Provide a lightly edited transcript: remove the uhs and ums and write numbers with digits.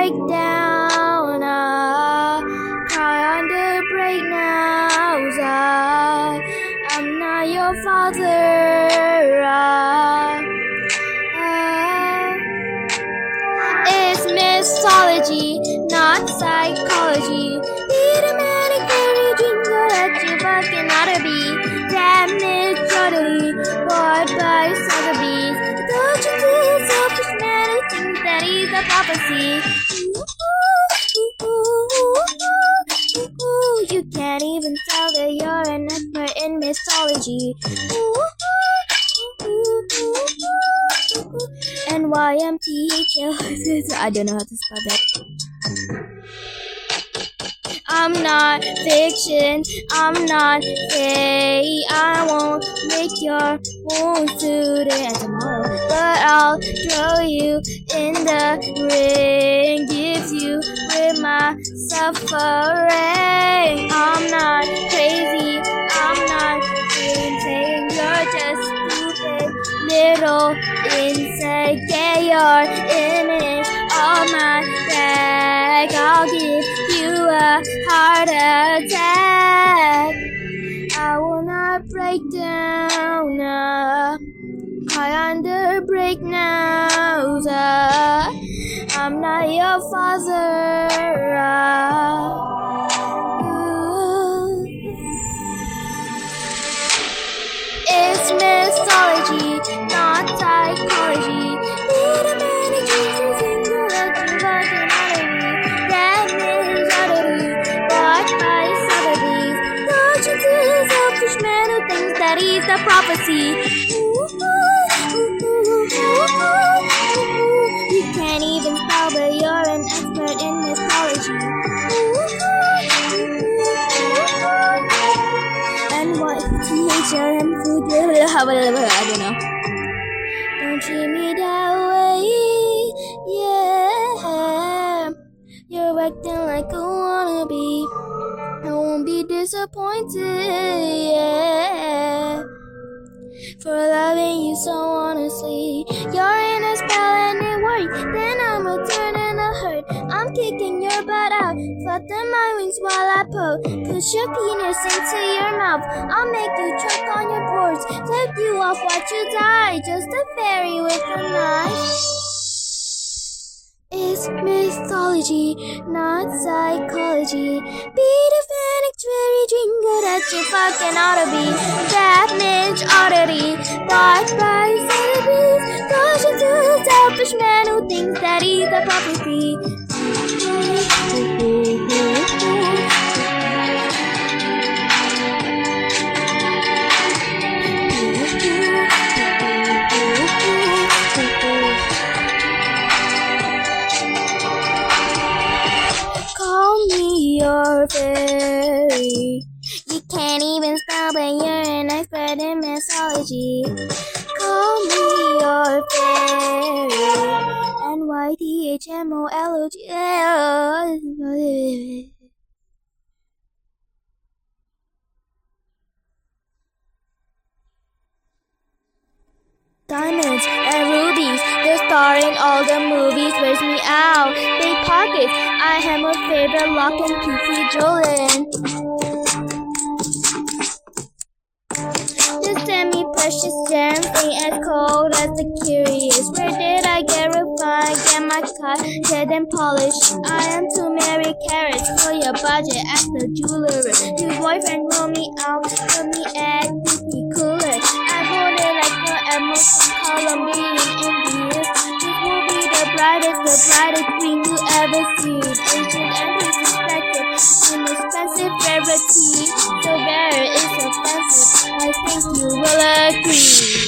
break down, cry on the break now. I'm not your father. It's mythology, not psychology. Be the manic fairy jingle that you fucking oughta be. Damaged totally, bored by Sotheby's. Don't you see selfish man who thinks that he's a prophecy? You can't even tell that you're an expert in mythology. NYMTHL. I don't know how to spell that. I'm not fiction, I'm not fake. I won't make your wounds today and tomorrow, but I'll throw you in the ring, give you with my suffering. I'm not crazy, I'm not insane. You're just stupid little insect. Get your image on my back. I'll give you a heart attack. I will not break down, cry under break now. I'm not your father. It's mythology, not psychology. Be the manic Jesus single that you fucking utterly. That is utterly bought by Sotheby's. Don't you see a selfish man who thinks that he's the prophecy? You can't even spell, but you're an expert in mythology. NYTHLM food, I don't know. Don't treat me that way, yeah. You're acting like a wannabe. I won't be disappointed, yeah. For loving you so honestly. You're in a spell and it works, then I'ma turn in a hurt. I'm kicking your butt out, flatten my wings while I poke. Push your penis into your mouth, I'll make you choke on your boards. Flip you off, watch you die, just a fairy with a knife. It's mythology, not psychology. Be the fanic cherry drinker that you fucking oughta be. Damaged oddity, bought by Sotheby's. Caution to a selfish man who thinks that he's a prophecy. Your fairy. You can't even spell, but you're an expert in mythology. Call me your fairy. NYTHMOLOG. Diamonds and rubies, the star in all the movies, wears me out. Big pockets, I am a favorite lock and PC Jolin. The semi-precious gems ain't as cold as the curious. Where did I get refined? Get my cut, dead and polished. I am too many carrots for your budget as the jeweler. Your boyfriend roll me out, put me at Disney cooler. I hold it like an emerald from Colombian Indians. This will be the brightest queen you ever seen. Ancient and disrespected, an expensive rarity. So rare it's offensive, I think you will agree.